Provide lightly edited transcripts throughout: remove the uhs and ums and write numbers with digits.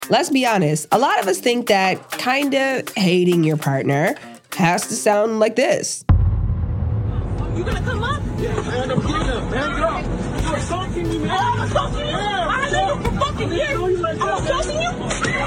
Let's be honest, a lot of us think that kind of hating your partner has to sound like this. You gonna come up? Yeah, man, I'm getting up, man. Get up. You're assaulting me, man. Oh, I'm assaulting you? Yeah. I know you for fucking years. I'm assaulting you?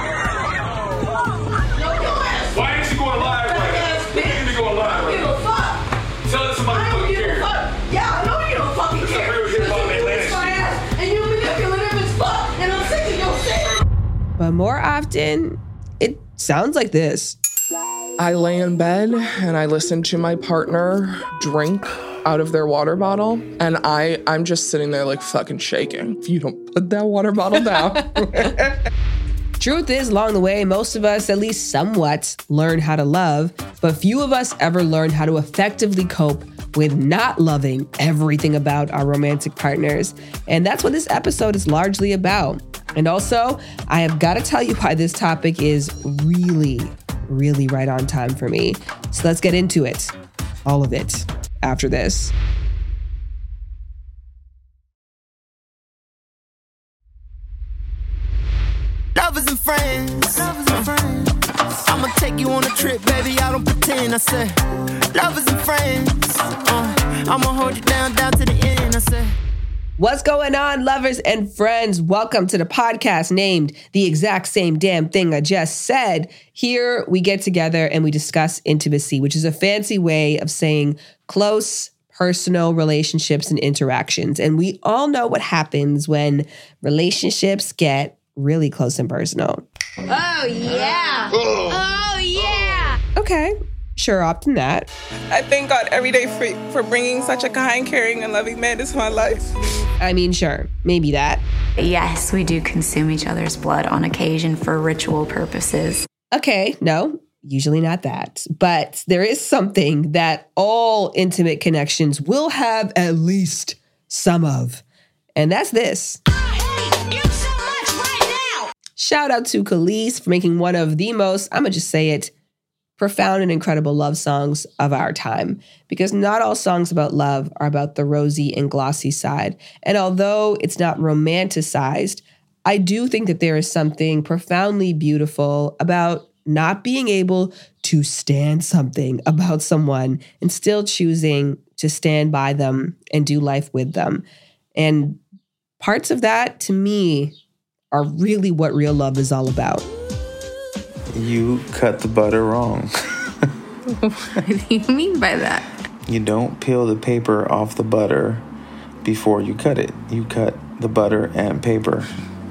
Why ain't you going live right now? You need to go live right now. I don't give a fuck. Tell us somebody I don't fucking give a cares. fuck. Yeah, I know you don't fucking care. real hip-hop Atlanta my shit. ass, and you're manipulative as fuck, and I'm sick of your shit. But more often, it sounds like this. I lay in bed and I listen to my partner drink out of their water bottle, and I'm just sitting there like fucking shaking. If you don't put that water bottle down. Truth is, along the way, most of us at least somewhat learn how to love, but few of us ever learn how to effectively cope with not loving everything about our romantic partners. And that's what this episode is largely about. And also, I have got to tell you why this topic is really right on time for me. So let's get into it. All of it after this. Lovers and friends. I'ma take you on a trip, baby. I don't pretend. I said, lovers and friends. I'ma hold you down to the end. I said. What's going on, lovers and friends? Welcome to the podcast named The Exact Same Damn Thing I Just Said. Here we get together and we discuss intimacy, which is a fancy way of saying close, personal relationships and interactions. And we all know what happens when relationships get really close and personal. Oh, yeah. Oh, yeah. Okay, sure, often that. I thank God every day for bringing such a kind, caring, and loving man into my life. I mean, sure, maybe that. Yes, we do consume each other's blood on occasion for ritual purposes. Okay, no, usually not that. But there is something that all intimate connections will have at least some of. And that's this. I hate you so much right now. Shout out to Kelis for making one of the most, I'm going to just say it, profound and incredible love songs of our time. Because not all songs about love are about the rosy and glossy side. And although it's not romanticized, I do think that there is something profoundly beautiful about not being able to stand something about someone and still choosing to stand by them and do life with them. And parts of that, to me, are really what real love is all about. You cut the butter wrong. What do you mean by that? You don't peel the paper off the butter before you cut it. You cut the butter and paper.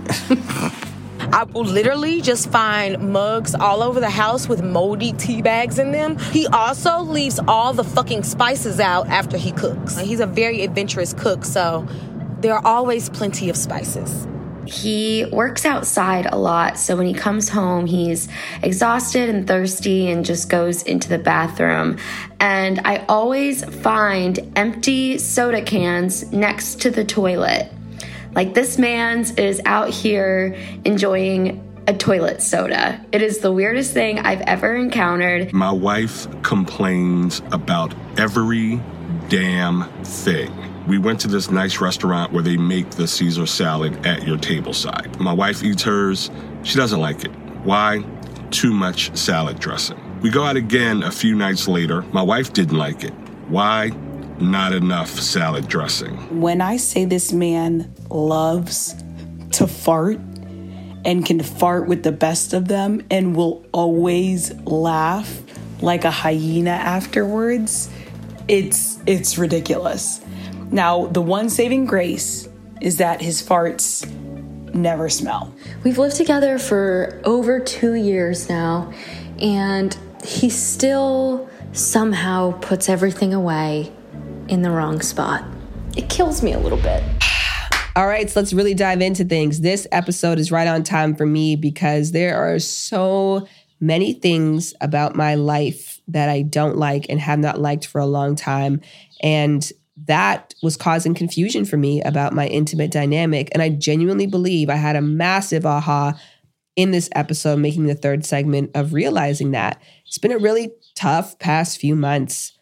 I will literally just find mugs all over the house with moldy tea bags in them. He also leaves all the fucking spices out after he cooks. He's a very adventurous cook, so there are always plenty of spices. He works outside a lot, so when he comes home, he's exhausted and thirsty and just goes into the bathroom. And I always find empty soda cans next to the toilet. Like, this man's is out here enjoying a toilet soda. It is the weirdest thing I've ever encountered. My wife complains about every damn thing. We went to this nice restaurant where they make the Caesar salad at your table side. My wife eats hers. She doesn't like it. Why? Too much salad dressing. We go out again a few nights later. My wife didn't like it. Why? Not enough salad dressing. When I say this man loves to fart and can fart with the best of them and will always laugh like a hyena afterwards, it's ridiculous. Now, the one saving grace is that his farts never smell. We've lived together for over 2 years now, and he still somehow puts everything away in the wrong spot. It kills me a little bit. All right, so let's really dive into things. This episode is right on time for me because there are so many things about my life that I don't like and have not liked for a long time. And that was causing confusion for me about my intimate dynamic. And I genuinely believe I had a massive aha in this episode, making the third segment of realizing that. It's been a really tough past few months,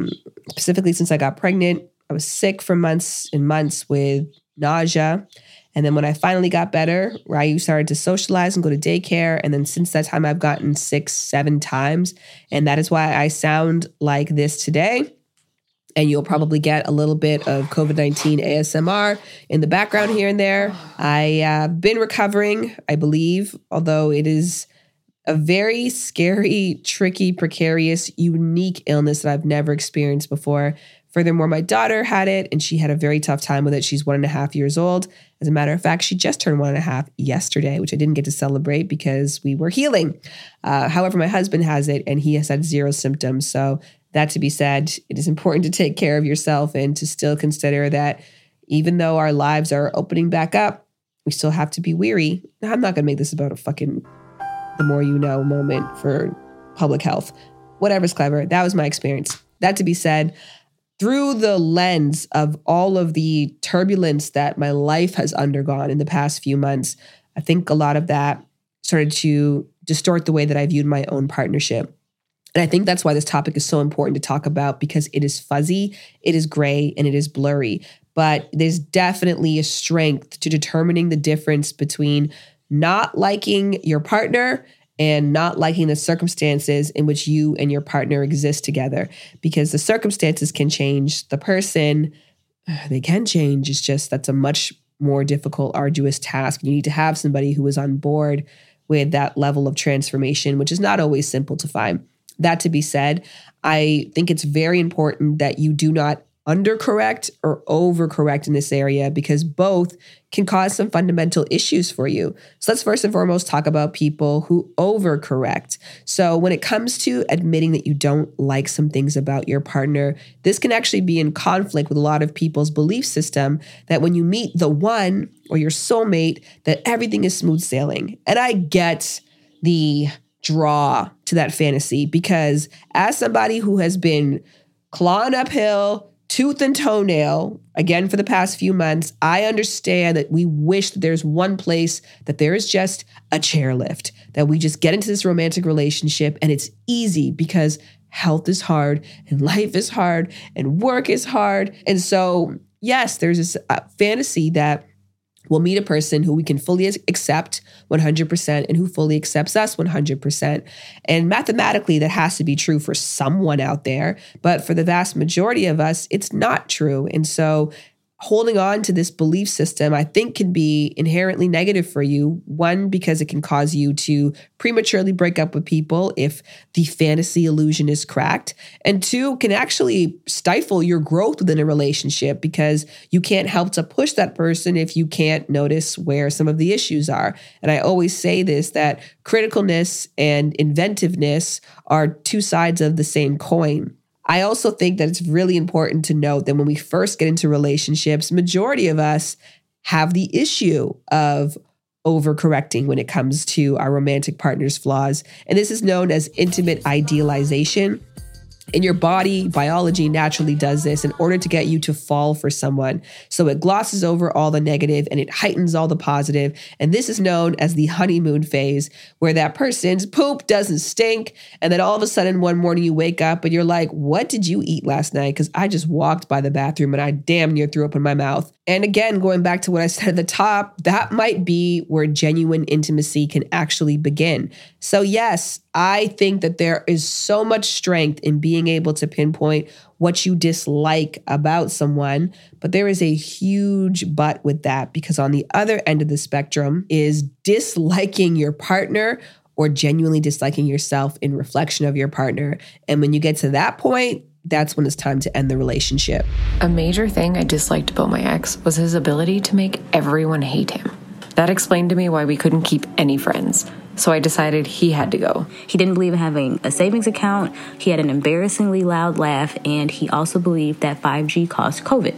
specifically since I got pregnant. I was sick for months and months with nausea. And then when I finally got better, Ryu started to socialize and go to daycare. And then since that time, I've gotten 6-7 times. And that is why I sound like this today. And you'll probably get a little bit of COVID-19 ASMR in the background here and there. I have been recovering, I believe, although it is a very scary, tricky, precarious, unique illness that I've never experienced before. Furthermore, my daughter had it and she had a very tough time with it. She's 1.5 years old. As a matter of fact, she just turned 1.5 yesterday, which I didn't get to celebrate because we were healing. However, my husband has it and he has had 0 symptoms. So that to be said, it is important to take care of yourself and to still consider that even though our lives are opening back up, we still have to be weary. Now, I'm not going to make this about a fucking the more you know moment for public health. Whatever's clever. That was my experience. That to be said, through the lens of all of the turbulence that my life has undergone in the past few months, I think a lot of that started to distort the way that I viewed my own partnership. And I think that's why this topic is so important to talk about, because it is fuzzy, it is gray, and it is blurry. But there's definitely a strength to determining the difference between not liking your partner and not liking the circumstances in which you and your partner exist together. Because the circumstances can change. The person, they can change. It's just that's a much more difficult, arduous task. You need to have somebody who is on board with that level of transformation, which is not always simple to find. That to be said, I think it's very important that you do not undercorrect or overcorrect in this area, because both can cause some fundamental issues for you. So let's first and foremost talk about people who overcorrect. So when it comes to admitting that you don't like some things about your partner, this can actually be in conflict with a lot of people's belief system that when you meet the one or your soulmate, that everything is smooth sailing. And I get the draw to that fantasy, because as somebody who has been clawing uphill, tooth and toenail, again, for the past few months, I understand that we wish that there's one place that there is just a chairlift, that we just get into this romantic relationship and it's easy because health is hard and life is hard and work is hard. And so, yes, there's this fantasy that we'll meet a person who we can fully accept 100% and who fully accepts us 100%. And mathematically, that has to be true for someone out there. But for the vast majority of us, it's not true. And so holding on to this belief system, I think, can be inherently negative for you. One, because it can cause you to prematurely break up with people if the fantasy illusion is cracked. And two, can actually stifle your growth within a relationship, because you can't help to push that person if you can't notice where some of the issues are. And I always say this, that criticalness and inventiveness are two sides of the same coin. I also think that it's really important to note that when we first get into relationships, majority of us have the issue of overcorrecting when it comes to our romantic partner's flaws. And this is known as intimate idealization. And your body, biology naturally does this in order to get you to fall for someone. So it glosses over all the negative and it heightens all the positive. And this is known as the honeymoon phase, where that person's poop doesn't stink. And then all of a sudden one morning you wake up and you're like, what did you eat last night? Because I just walked by the bathroom and I damn near threw up in my mouth. And again, going back to what I said at the top, that might be where genuine intimacy can actually begin. So yes, I think that there is so much strength in being able to pinpoint what you dislike about someone, but there is a huge but with that, because on the other end of the spectrum is disliking your partner or genuinely disliking yourself in reflection of your partner. And when you get to that point, that's when it's time to end the relationship. A major thing I disliked about my ex was his ability to make everyone hate him. That explained to me why we couldn't keep any friends. So I decided he had to go. He didn't believe in having a savings account. He had an embarrassingly loud laugh, and he also believed that 5G caused COVID.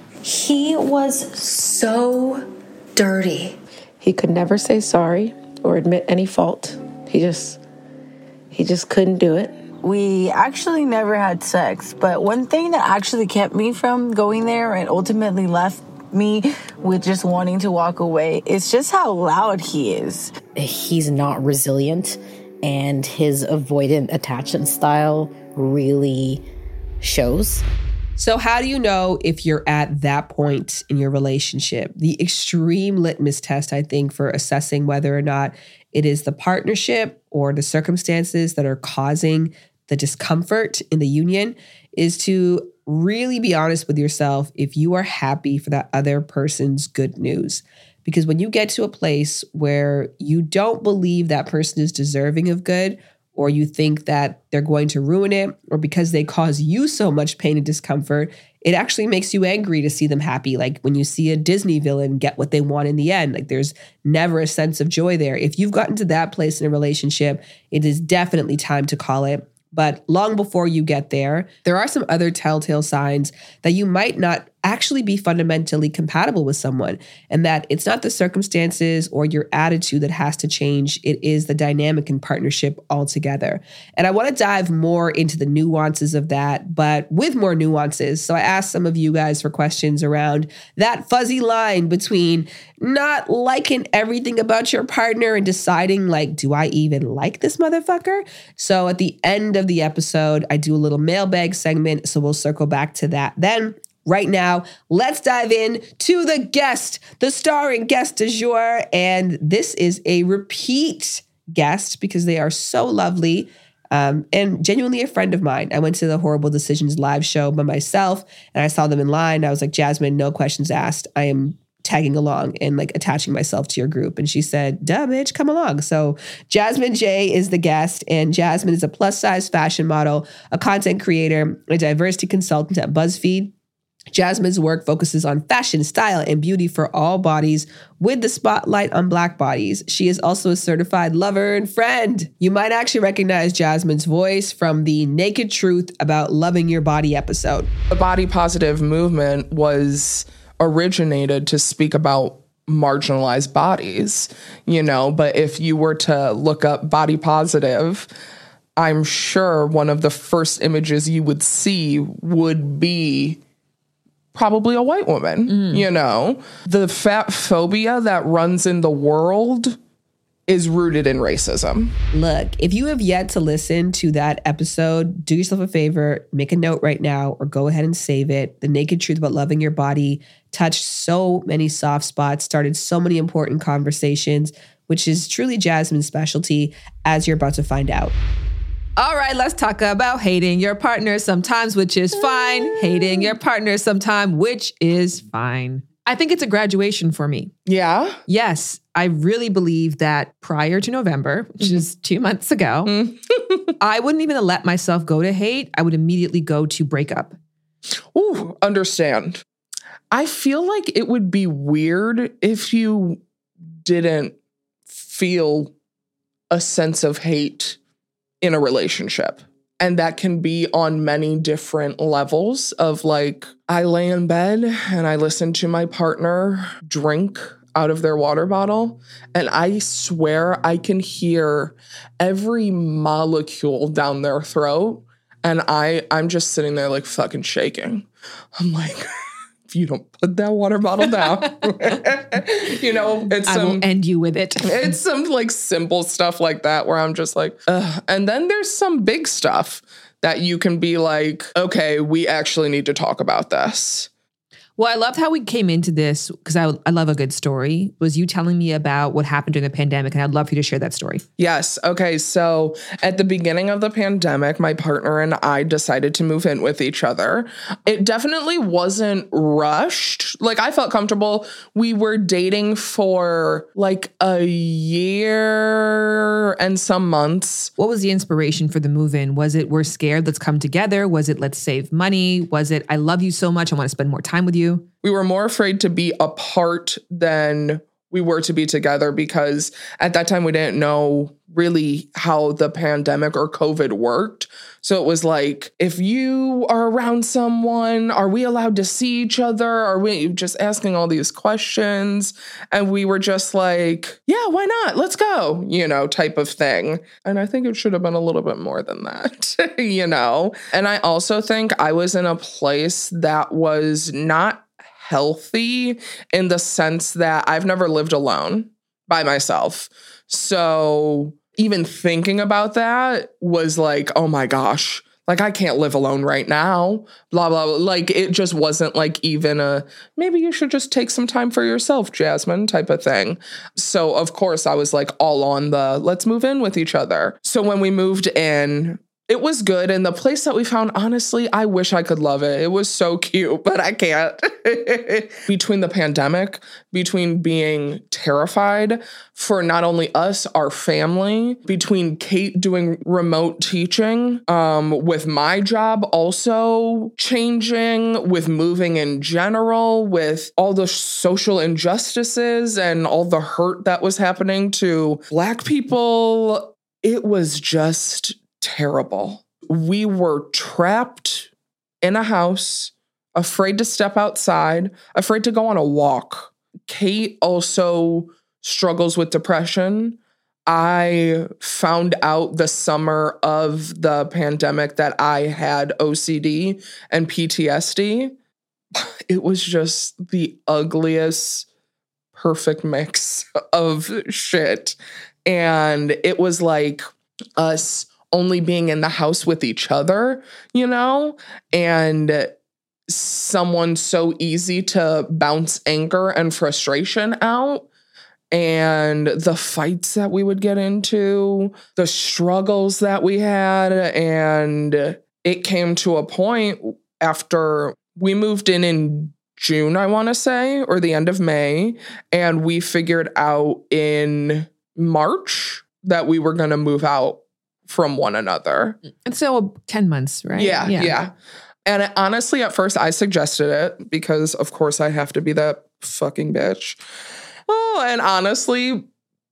He was so dirty. He could never say sorry or admit any fault. He just couldn't do it. We actually never had sex, but one thing that actually kept me from going there and ultimately left me with just wanting to walk away is just how loud he is. He's not resilient, and his avoidant attachment style really shows. So how do you know if you're at that point in your relationship? The extreme litmus test, I think, for assessing whether or not it is the partnership or the circumstances that are causing the discomfort in the union is to really be honest with yourself if you are happy for that other person's good news. Because when you get to a place where you don't believe that person is deserving of good, or you think that they're going to ruin it, or because they cause you so much pain and discomfort, it actually makes you angry to see them happy. Like when you see a Disney villain get what they want in the end, like there's never a sense of joy there. If you've gotten to that place in a relationship, it is definitely time to call it. But long before you get there, there are some other telltale signs that you might not actually be fundamentally compatible with someone, and that it's not the circumstances or your attitude that has to change. It is the dynamic and partnership altogether. And I want to dive more into the nuances of that, but with more nuances. So I asked some of you guys for questions around that fuzzy line between not liking everything about your partner and deciding, like, do I even like this motherfucker? So at the end of the episode, I do a little mailbag segment, so we'll circle back to that then. Right now, let's dive in to the guest, the starring guest du jour. And this is a repeat guest because they are so lovely and genuinely a friend of mine. I went to the Horrible Decisions live show by myself and I saw them in line. I was like, Jasmine, no questions asked. I am tagging along and like attaching myself to your group. And she said, duh, bitch, come along. So Jasmine J is the guest, and Jasmine is a plus size fashion model, a content creator, a diversity consultant at BuzzFeed. Jasmine's work focuses on fashion, style, and beauty for all bodies with the spotlight on Black bodies. She is also a certified lover and friend. You might actually recognize Jasmine's voice from the Naked Truth About Loving Your Body episode. The body positive movement was originated to speak about marginalized bodies, but if you were to look up body positive, I'm sure one of the first images you would see would be probably a white woman, The fat phobia that runs in the world is rooted in racism. Look, if you have yet to listen to that episode, do yourself a favor, make a note right now or go ahead and save it. The Naked Truth About Loving Your Body touched so many soft spots, started so many important conversations, which is truly Jasmine's specialty, as you're about to find out. All right, let's talk about hating your partner sometimes, which is fine. Hating your partner sometime, which is fine. I think it's a graduation for me. Yeah? Yes. I really believe that prior to November, which is 2 months ago, I wouldn't even let myself go to hate. I would immediately go to breakup. Ooh, understand. I feel like it would be weird if you didn't feel a sense of hate in a relationship. And that can be on many different levels of like, I lay in bed and I listen to my partner drink out of their water bottle. And I swear I can hear every molecule down their throat. And I'm just sitting there like fucking shaking. I'm like, if you don't put that water bottle down, it's I will end you with it. It's some like simple stuff like that where I'm just like, ugh. And then there's some big stuff that you can be like, okay, we actually need to talk about this. Well, I loved how we came into this because I love a good story. Was you telling me about what happened during the pandemic? And I'd love for you to share that story. Yes. Okay. So at the beginning of the pandemic, my partner and I decided to move in with each other. It definitely wasn't rushed. Like I felt comfortable. We were dating for like a year and some months. What was the inspiration for the move in? Was it, we're scared, let's come together? Was it, let's save money? Was it, I love you so much, I want to spend more time with you? We were more afraid to be apart than we were to be together because at that time we didn't know really how the pandemic or COVID worked. So it was like, if you are around someone, are we allowed to see each other? Are we just asking all these questions? And we were just like, yeah, why not? Let's go, type of thing. And I think it should have been a little bit more than that, And I also think I was in a place that was not healthy in the sense that I've never lived alone by myself. So even thinking about that was like, oh my gosh, Like, I can't live alone right now, blah, blah, blah. Like, it just wasn't like even a, maybe you should just take some time for yourself, Jasmine, type of thing. So, of course, I was like all on the, let's move in with each other. So when we moved in, it was good. And the place that we found, honestly, I wish I could love it. It was so cute, but I can't. Between the pandemic, between being terrified for not only us, our family, between Kate doing remote teaching, with my job also changing, with moving in general, with all the social injustices and all the hurt that was happening to Black people, it was just terrible. We were trapped in a house, afraid to step outside, afraid to go on a walk. Kate also struggles with depression. I found out the summer of the pandemic that I had OCD and PTSD. It was just the ugliest, perfect mix of shit. And it was like us only being in the house with each other, you know, and someone so easy to bounce anger and frustration out, and the fights that we would get into, the struggles that we had. And it came to a point after we moved in June, I want to say, or the end of May, and we figured out in March that we were going to move out from one another. And so 10 months, right? Yeah. And honestly, at first I suggested it because of course I have to be that fucking bitch. Oh, and honestly,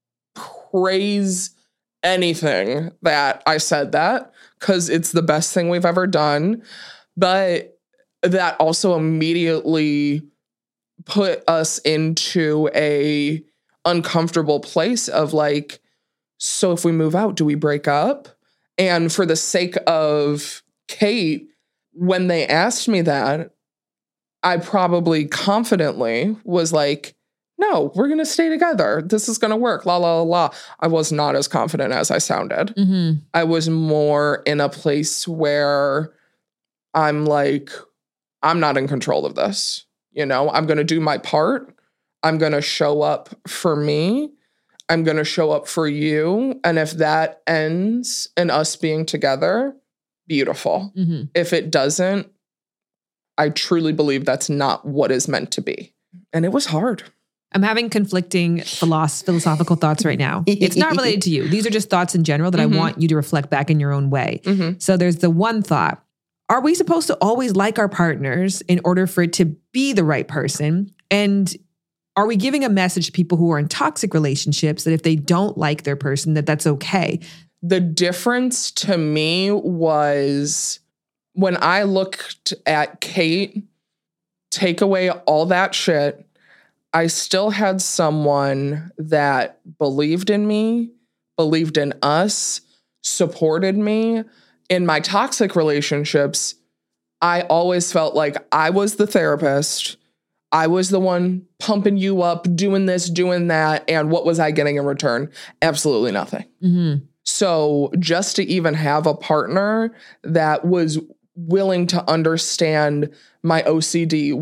praise anything that I said that, because it's the best thing we've ever done. But that also immediately put us into a uncomfortable place of like, so if we move out, do we break up? And for the sake of Kate, when they asked me that, I probably confidently was like, no, we're going to stay together. This is going to work. La, la, la, la. I was not as confident as I sounded. Mm-hmm. I was more in a place where I'm like, I'm not in control of this. You know, I'm going to do my part. I'm going to show up for me. I'm going to show up for you. And if that ends in us being together, beautiful. Mm-hmm. If it doesn't, I truly believe that's not what is meant to be. And it was hard. I'm having conflicting philosophical thoughts right now. It's not related to you. These are just thoughts in general that I want you to reflect back in your own way. Mm-hmm. So there's the one thought. Are we supposed to always like our partners in order for it to be the right person? And are we giving a message to people who are in toxic relationships that if they don't like their person, that that's okay? The difference to me was when I looked at Kate, take away all that shit, I still had someone that believed in me, believed in us, supported me. In my toxic relationships, I always felt like I was the therapist. I was the one pumping you up, doing this, doing that. And what was I getting in return? Absolutely nothing. Mm-hmm. So just to even have a partner that was willing to understand my OCD,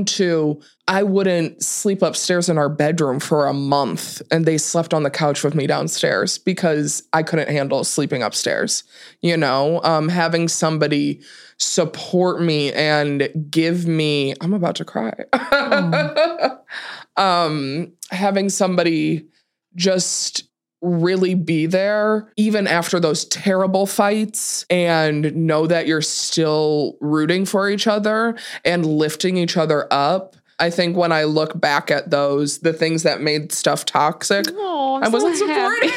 I wouldn't sleep upstairs in our bedroom for a month and they slept on the couch with me downstairs because I couldn't handle sleeping upstairs. You know, having somebody support me and give me, I'm about to cry. Having somebody just really be there even after those terrible fights and know that you're still rooting for each other and lifting each other up. I think when I look back at those, the things that made stuff toxic, I wasn't supported.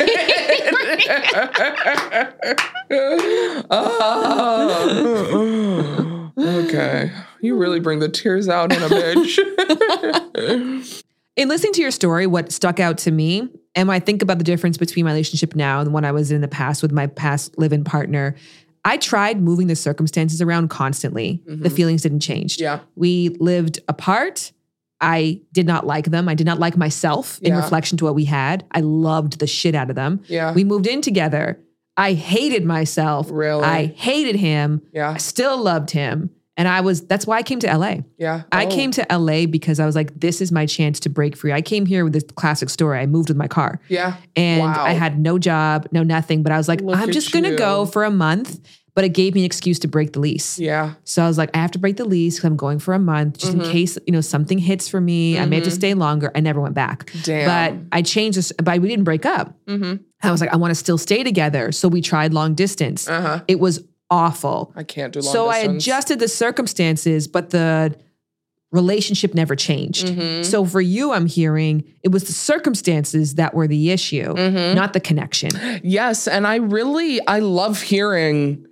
Okay. You really bring the tears out in a bitch. In listening to your story, what stuck out to me, and I think about the difference between my relationship now and when I was in the past with my past live-in partner, I tried moving the circumstances around constantly. Mm-hmm. The feelings didn't change. Yeah. We lived apart. I did not like them. I did not like myself in reflection to what we had. I loved the shit out of them. Yeah. We moved in together. I hated myself. Really? I hated him. Yeah. I still loved him. And that's why I came to LA. Yeah. I came to LA because I was like, this is my chance to break free. I came here with this classic story. I moved with my car. Yeah. And Wow. I had no job, no nothing. But I was like, Look I'm at just going to you. go for a month. But it gave me an excuse to break the lease. Yeah. So I was like, I have to break the lease because I'm going for a month just in case, something hits for me. I may have to stay longer. I never went back. Damn. But I changed this, but we didn't break up. I was like, I want to still stay together. So we tried long distance. It was awful. I can't do long So I distance. adjusted the circumstances, but the relationship never changed. So for you, I'm hearing it was the circumstances that were the issue, not the connection. Yes. And I love hearing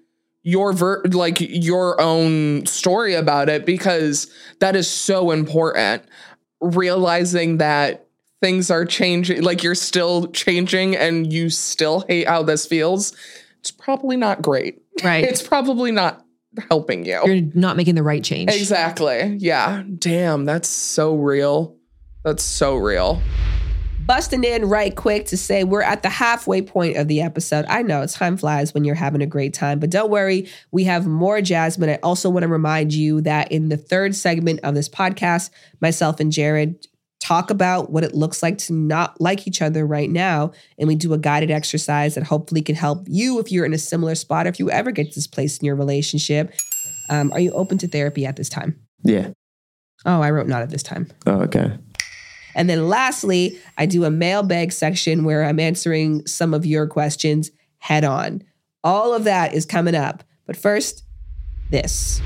your own story about it, because that is so important. Realizing that things are changing, like you're still changing and you still hate how this feels. It's probably not great. Right. It's probably not helping you. You're not making the right change. Exactly. Yeah. Damn. That's so real. That's so real. Busting in right quick to say we're at the halfway point of the episode. I know time flies when you're having a great time, but don't worry, we have more Jasmine. I also want to remind you that in the third segment of this podcast, myself and Jared talk about what it looks like to not like each other right now. And we do a guided exercise that hopefully can help you if you're in a similar spot, or if you ever get to this place in your relationship. Are you open to therapy at this time? Yeah. Oh, I wrote not at this time. Oh, okay. And then lastly, I do a mailbag section where I'm answering some of your questions head on. All of that is coming up. But first, this.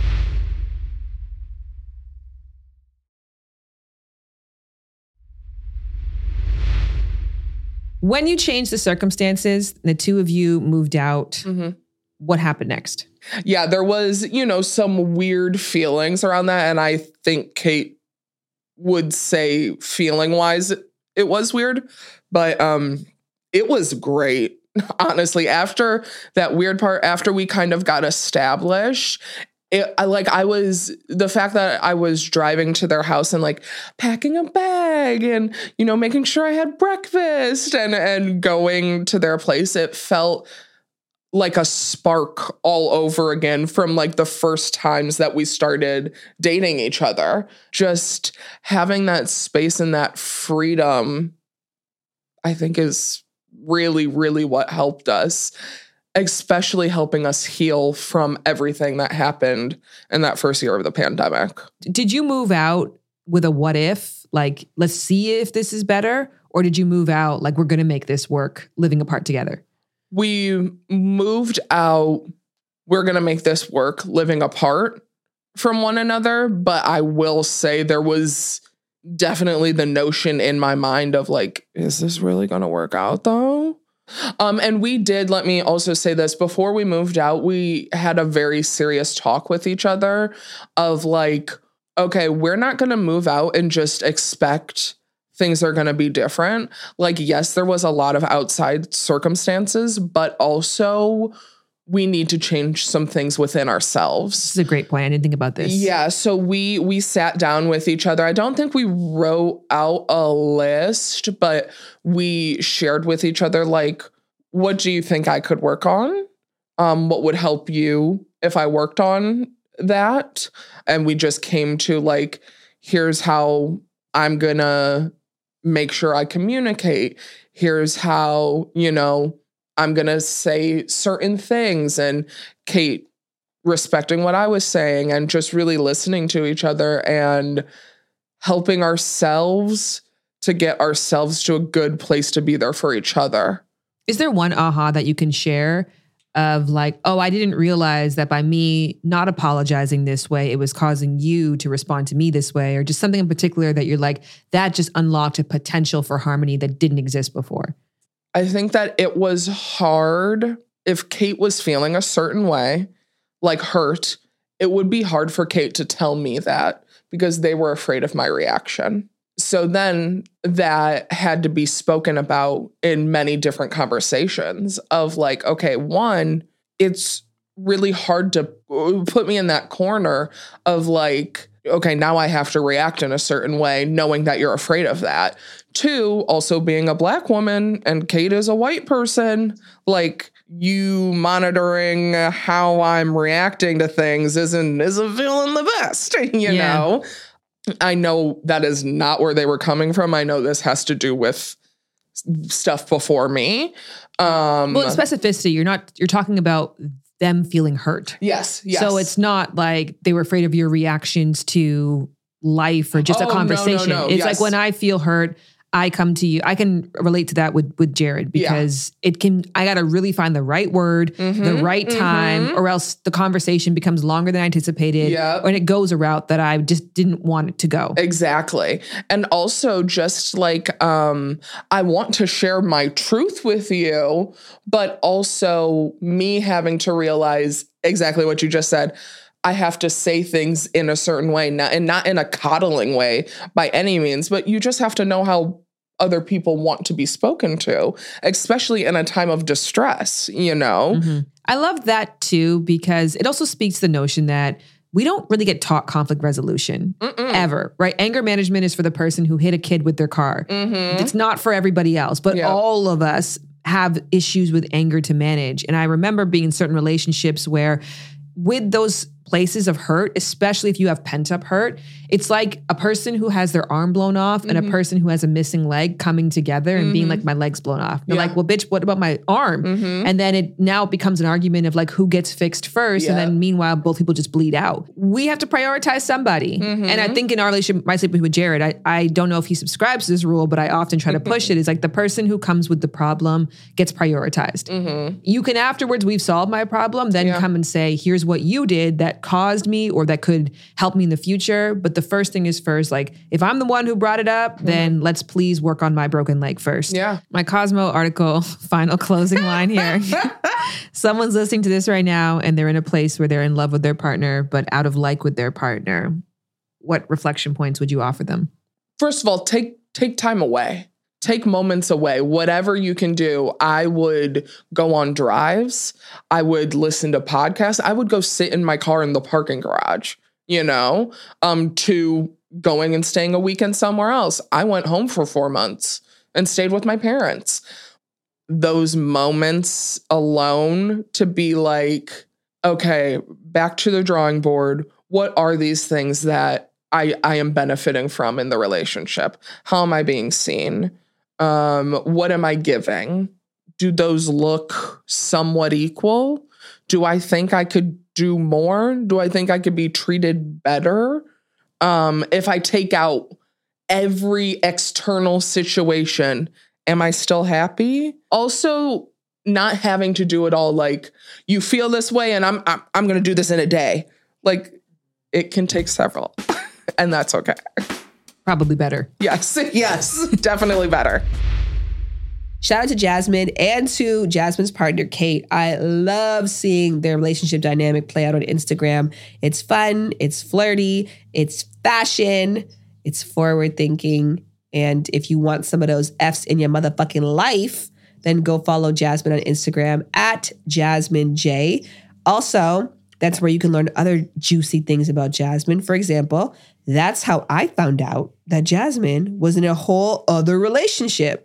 When you changed the circumstances, the two of you moved out, what happened next? Yeah, there was, some weird feelings around that. And I think Kate would say feeling wise, it was weird, but it was great. Honestly, after that weird part, after we kind of got established, the fact that I was driving to their house and like packing a bag and, making sure I had breakfast and going to their place, it felt like a spark all over again from like the first times that we started dating each other. Just having that space and that freedom, I think, is really, really what helped us, especially helping us heal from everything that happened in that first year of the pandemic. Did you move out with a what if, like, let's see if this is better? Or did you move out like, we're going to make this work living apart together? We moved out, we're going to make this work living apart from one another. But I will say there was definitely the notion in my mind of like, is this really going to work out though? And we did, let me also say this, before we moved out, we had a very serious talk with each other of like, okay, we're not going to move out and just expect things are going to be different. Like, yes, there was a lot of outside circumstances, but also we need to change some things within ourselves. This is a great point. I didn't think about this. Yeah. So we sat down with each other. I don't think we wrote out a list, but we shared with each other, like, what do you think I could work on? What would help you if I worked on that? And we just came to like, here's how I'm going to make sure I communicate. Here's how, I'm going to say certain things, and Kate respecting what I was saying and just really listening to each other and helping ourselves to get ourselves to a good place to be there for each other. Is there one aha that you can share of like, oh, I didn't realize that by me not apologizing this way, it was causing you to respond to me this way, or just something in particular that you're like, that just unlocked a potential for harmony that didn't exist before? I think that it was hard if Kate was feeling a certain way, like hurt, it would be hard for Kate to tell me that because they were afraid of my reaction. So then that had to be spoken about in many different conversations of like, okay, one, it's really hard to put me in that corner of like, okay, now I have to react in a certain way, knowing that you're afraid of that. Two, also being a Black woman and Kate is a white person, like you monitoring how I'm reacting to things isn't feeling the best, you know? I know that is not where they were coming from. I know this has to do with stuff before me. Well, specificity, you're talking about them feeling hurt. Yes. So it's not like they were afraid of your reactions to life or just a conversation. No. It's like when I feel hurt, I come to you. I can relate to that with Jared because I got to really find the right word, the right time, or else the conversation becomes longer than I anticipated. And it goes a route that I just didn't want it to go. Exactly. And also just like, I want to share my truth with you, but also me having to realize exactly what you just said. I have to say things in a certain way, not in a coddling way by any means, but you just have to know how other people want to be spoken to, especially in a time of distress, you know? I love that too, because it also speaks to the notion that we don't really get taught conflict resolution ever, right? Anger management is for the person who hit a kid with their car. It's not for everybody else, but all of us have issues with anger to manage. And I remember being in certain relationships where with those places of hurt, especially if you have pent up hurt, it's like a person who has their arm blown off and a person who has a missing leg coming together and being like, my leg's blown off. They're like, well, bitch, what about my arm? And then it now becomes an argument of like, who gets fixed first? And then meanwhile, both people just bleed out. We have to prioritize somebody. And I think in our relationship, my sleeping with Jared, I don't know if he subscribes to this rule, but I often try to push it. It's like the person who comes with the problem gets prioritized. You can afterwards, we've solved my problem, then come and say, here's what you did that caused me or that could help me in the future. But the first thing is first, like if I'm the one who brought it up, then let's please work on my broken leg first. My Cosmo article, final closing line here. Someone's listening to this right now and they're in a place where they're in love with their partner, but out of like with their partner. What reflection points would you offer them? First of all, take time away. Take moments away, whatever you can do. I would go on drives. I would listen to podcasts. I would go sit in my car in the parking garage, you know, to going and staying a weekend somewhere else. I went home for 4 months and stayed with my parents. Those moments alone to be like, okay, back to the drawing board. What are these things that I am benefiting from in the relationship? How am I being seen? What am I giving? Do those look somewhat equal? Do I think I could do more? Do I think I could be treated better? If I take out every external situation, am I still happy? Also, not having to do it all like you feel this way and I'm going to do this in a day. Like it can take several and that's okay. Probably better. Yes, definitely better. Shout out to Jasmine and to Jasmine's partner, Kate. I love seeing their relationship dynamic play out on Instagram. It's fun, it's flirty, it's fashion, it's forward thinking. And if you want some of those F's in your motherfucking life, then go follow Jasmine on Instagram at Jasmine J. Also, that's where you can learn other juicy things about Jasmine. For example, that's how I found out that Jasmine was in a whole other relationship.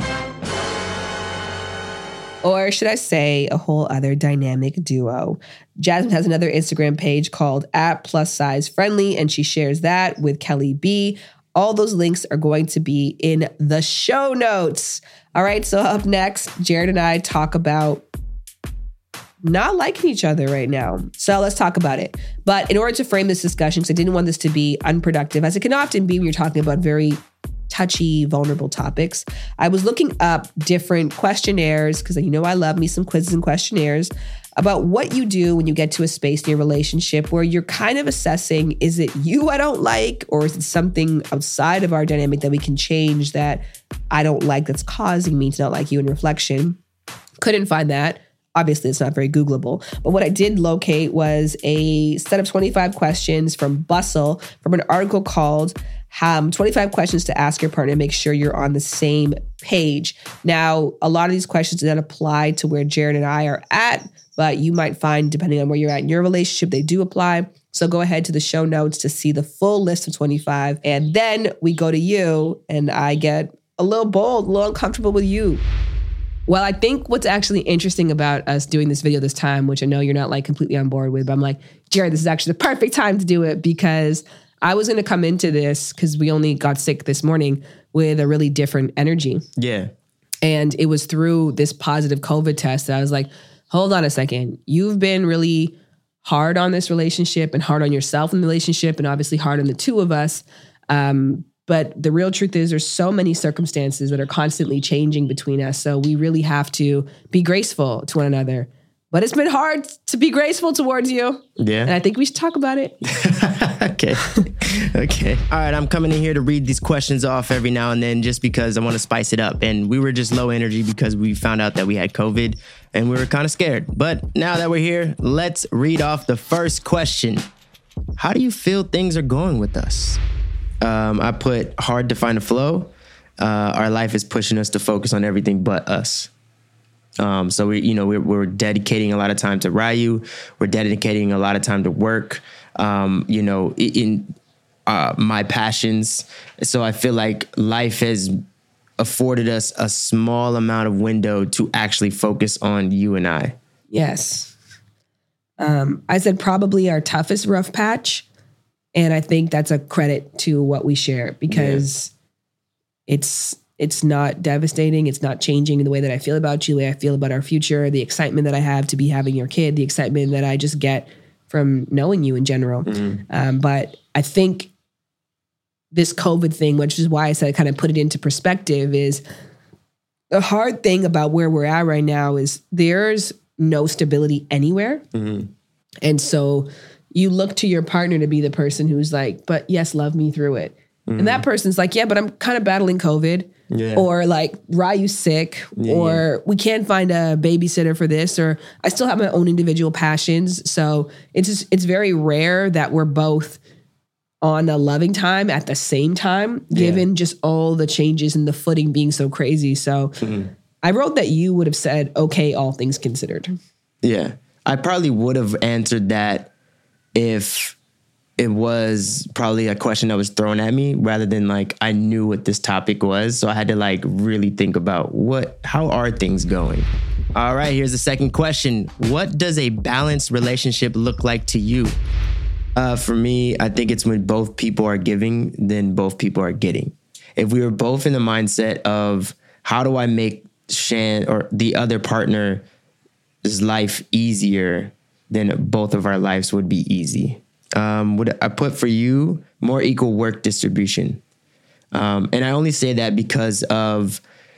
Or should I say a whole other dynamic duo. Jasmine has another Instagram page called @PlusSizeFriendly, and she shares that with Kelly B. All those links are going to be in the show notes. All right, so up next, Jared and I talk about not liking each other right now. So let's talk about it. But in order to frame this discussion, because I didn't want this to be unproductive, as it can often be when you're talking about very touchy, vulnerable topics, I was looking up different questionnaires, because you know I love me some quizzes and questionnaires, about what you do when you get to a space in your relationship where you're kind of assessing, is it you I don't like, or is it something outside of our dynamic that we can change that I don't like that's causing me to not like you in reflection? Couldn't find that. Obviously, it's not very Googleable. But what I did locate was a set of 25 questions from Bustle from an article called 25 Questions to Ask Your Partner. Make sure you're on the same page. Now, a lot of these questions do not apply to where Jared and I are at, but you might find, depending on where you're at in your relationship, they do apply. So go ahead to the show notes to see the full list of 25. And then we go to you, and I get a little bold, a little uncomfortable with you. Well, I think what's actually interesting about us doing this video this time, which I know you're not like completely on board with, but I'm like, Jared, this is actually the perfect time to do it, because I was going to come into this, because we only got sick this morning, with a really different energy. Yeah. And it was through this positive COVID test that I was like, hold on a second. You've been really hard on this relationship and hard on yourself in the relationship, and obviously hard on the two of us. But the real truth is there's so many circumstances that are constantly changing between us. So we really have to be graceful to one another. But it's been hard to be graceful towards you. Yeah. And I think we should talk about it. Okay. Okay. All right. I'm coming in here to read these questions off every now and then just because I want to spice it up. And we were just low energy because we found out that we had COVID and we were kind of scared. But now that we're here, let's read off the first question. How do you feel things are going with us? I put hard to find a flow. Our life is pushing us to focus on everything but us. So we're dedicating a lot of time to Ryu. We're dedicating a lot of time to work, in my passions. So I feel like life has afforded us a small amount of window to actually focus on you and I. Yes. I said probably our toughest rough patch. And I think that's a credit to what we share, because it's not devastating. It's not changing the way that I feel about you, the way I feel about our future, the excitement that I have to be having your kid, the excitement that I just get from knowing you in general. Mm-hmm. But I think this COVID thing, which is why I said I kind of put it into perspective, is the hard thing about where we're at right now is there's no stability anywhere. Mm-hmm. And so you look to your partner to be the person who's like, but yes, love me through it. Mm-hmm. And that person's like, yeah, but I'm kind of battling COVID. Yeah. Or like, Ryu's sick, or we can't find a babysitter for this, or I still have my own individual passions. So it's very rare that we're both on a loving time at the same time, given just all the changes and the footing being so crazy. So I wrote that you would have said, okay, all things considered. Yeah. I probably would have answered that if it was probably a question that was thrown at me rather than like I knew what this topic was. So I had to like really think about how are things going? All right, here's the second question. What does a balanced relationship look like to you? For me, I think it's when both people are giving, then both people are getting. If we were both in the mindset of how do I make Shan or the other partner's life easier, then both of our lives would be easy. What I put for you, more equal work distribution. And I only say that because of,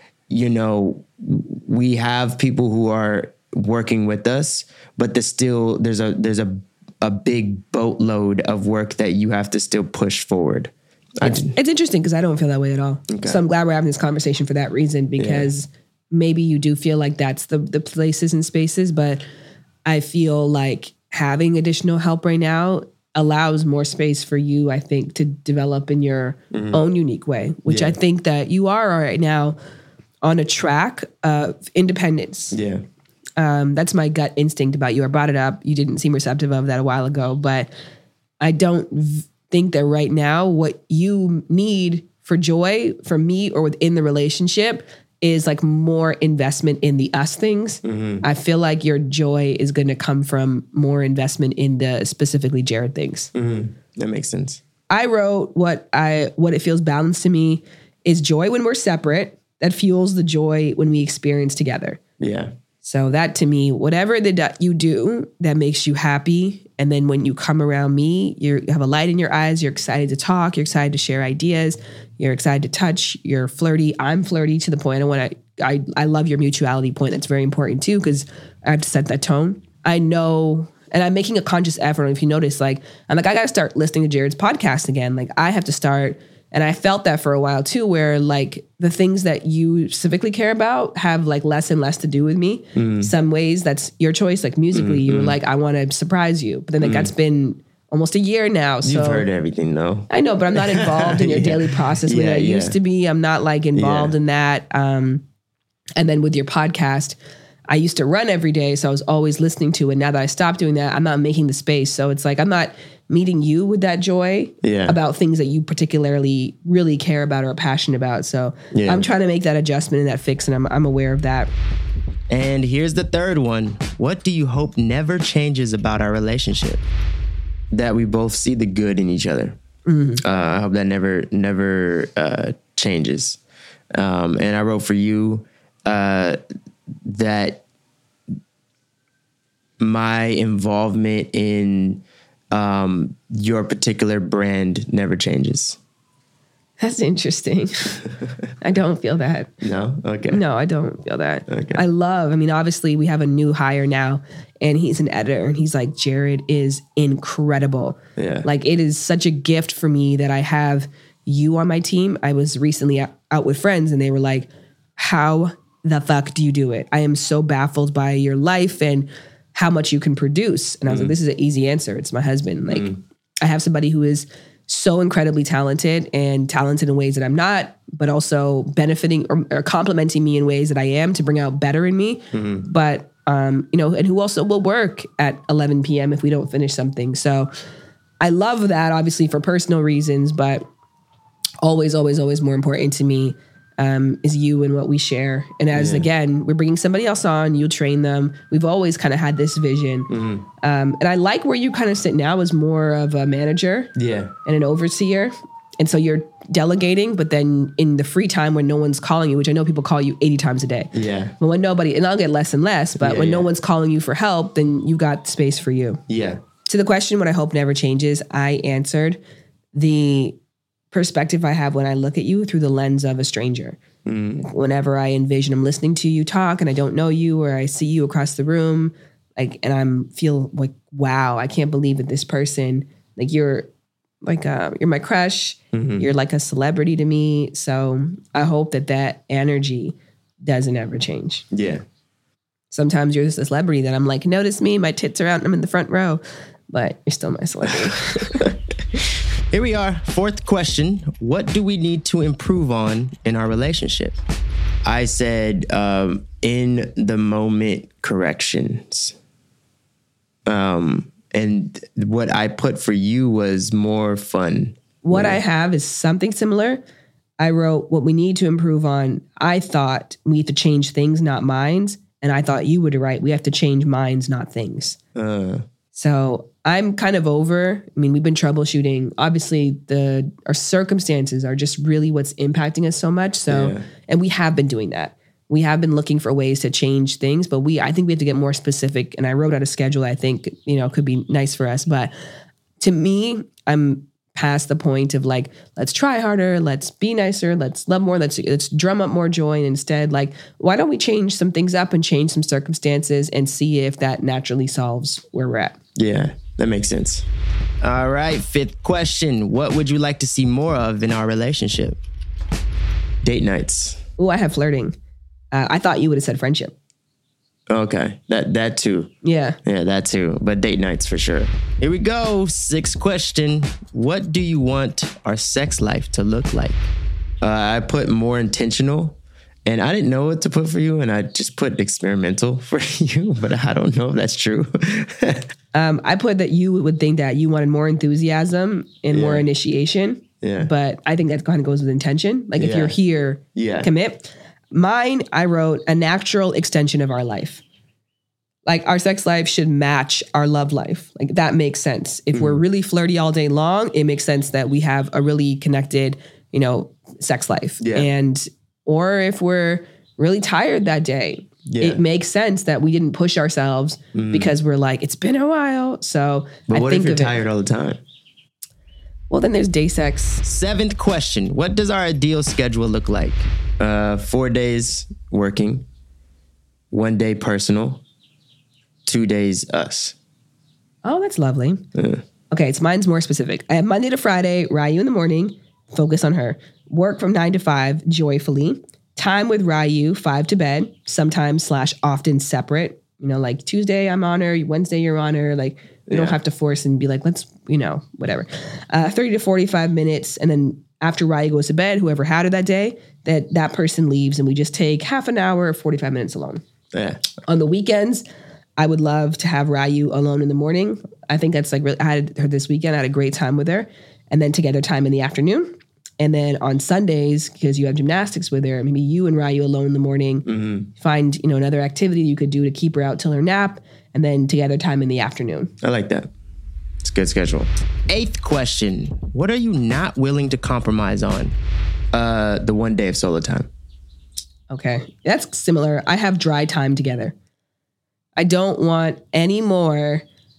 we have people who are working with us, but there's a big boatload of work that you have to still push forward. It's interesting because I don't feel that way at all. Okay. So I'm glad we're having this conversation for that reason, because maybe you do feel like that's the places and spaces, but I feel like having additional help right now allows more space for you, I think, to develop in your own unique way, which I think that you are right now on a track of independence. Yeah. That's my gut instinct about you. I brought it up. You didn't seem receptive of that a while ago, but I don't think that right now what you need for joy from me or within the relationship is like more investment in the us things. Mm-hmm. I feel like your joy is going to come from more investment in the specifically Jared things. Mm-hmm. That makes sense. I wrote what it feels balanced to me is joy when we're separate that fuels the joy when we experience together. Yeah. So that to me, whatever that you do that makes you happy, and then when you come around me, you have a light in your eyes, you're excited to talk, you're excited to share ideas, you're excited to touch, you're flirty. I'm flirty to the point I love your mutuality point. That's very important too, because I have to set that tone. I know, and I'm making a conscious effort. If you notice, I got to start listening to Jared's podcast again. Like I have to start. And I felt that for a while too, where like the things that you specifically care about have like less and less to do with me. Some ways that's your choice. Like musically, you were like, I want to surprise you. But then that's been almost a year now. So you've heard everything though. I know, but I'm not involved in your daily process the way I used to be. I'm not like involved in that. And then with your podcast, I used to run every day, so I was always listening to it. Now that I stopped doing that, I'm not making the space. So it's like I'm not meeting you with that joy about things that you particularly really care about or are passionate about. So I'm trying to make that adjustment and that fix, and I'm aware of that. And here's the third one. What do you hope never changes about our relationship? That we both see the good in each other. I hope that never changes. And I wrote for you that my involvement in your particular brand never changes. That's interesting. I don't feel that. No? Okay. No, I don't feel that. Okay. Obviously we have a new hire now and he's an editor and he's like, Jared is incredible. Yeah. Like it is such a gift for me that I have you on my team. I was recently out with friends and they were like, how the fuck do you do it? I am so baffled by your life and how much you can produce. And I was like, this is an easy answer. It's my husband. Like I have somebody who is so incredibly talented and talented in ways that I'm not, but also benefiting or complimenting me in ways that I am to bring out better in me. But, and who also will work at 11 p.m. if we don't finish something. So I love that obviously for personal reasons, but always, always, always more important to me is you and what we share. And again, we're bringing somebody else on, you'll train them. We've always kind of had this vision. And I like where you kind of sit now as more of a manager and an overseer. And so you're delegating, but then in the free time when no one's calling you, which I know people call you 80 times a day. Yeah. But when nobody, and I'll get less and less, but when no one's calling you for help, then you got space for you. Yeah. To the question, what I hope never changes, I answered the perspective I have when I look at you through the lens of a stranger. Whenever I envision I'm listening to you talk and I don't know you, or I see you across the room, like, and I'm feel like, wow, I can't believe that this person, like you're my crush. You're like a celebrity to me. So I hope that energy doesn't ever change. Yeah. Sometimes you're just a celebrity that I'm like, notice me, my tits are out and I'm in the front row, but you're still my celebrity. Here we are. Fourth question. What do we need to improve on in our relationship? I said, in the moment corrections. And what I put for you was more fun. What I have is something similar. I wrote what we need to improve on. I thought we have to change things, not minds. And I thought you would write, we have to change minds, not things. So I'm kind of over. I mean, we've been troubleshooting. Obviously, our circumstances are just really what's impacting us so much. So, and we have been doing that. We have been looking for ways to change things, but I think we have to get more specific. And I wrote out a schedule I think, could be nice for us. But to me, I'm past the point of like, let's try harder, let's be nicer, let's love more, let's drum up more joy. And instead, like, why don't we change some things up and change some circumstances and see if that naturally solves where we're at? Yeah, that makes sense. All right, fifth question. What would you like to see more of in our relationship? Date nights. Oh, I have flirting. I thought you would have said friendship. Okay, that too. Yeah, that too. But date nights for sure. Here we go. Sixth question. What do you want our sex life to look like? I put more intentional, and I didn't know what to put for you, and I just put experimental for you, but I don't know if that's true. I put that you would think that you wanted more enthusiasm and more initiation. Yeah. But I think that kind of goes with intention. Like if you're here, commit. Mine, I wrote a natural extension of our life. Like our sex life should match our love life. Like that makes sense. If we're really flirty all day long, it makes sense that we have a really connected, sex life. Yeah. Or if we're really tired that day, it makes sense that we didn't push ourselves because we're like, it's been a while. So but what if you're tired all the time? Well, then there's day sex. Seventh question. What does our ideal schedule look like? 4 days working, 1 day personal, 2 days us. Oh, that's lovely. Okay, mine's more specific. I have Monday to Friday, Ryu in the morning, focus on her. Work from 9 to 5, joyfully. Time with Ryu, 5 to bed, sometimes / often separate. Like Tuesday I'm on her, Wednesday you're on her. Like we don't have to force and be like, let's, whatever. 30 to 45 minutes. And then after Ryu goes to bed, whoever had her that day, that person leaves and we just take half an hour or 45 minutes alone. Yeah. On the weekends, I would love to have Ryu alone in the morning. I think that's like really, I had her this weekend. I had a great time with her. And then together time in the afternoon. And then on Sundays, because you have gymnastics with her, maybe you and Ryu alone in the morning, find, another activity you could do to keep her out till her nap, and then together time in the afternoon. I like that. It's a good schedule. 8th question. What are you not willing to compromise on? The one day of solo time. Okay. That's similar. I have dry time together. I don't want any more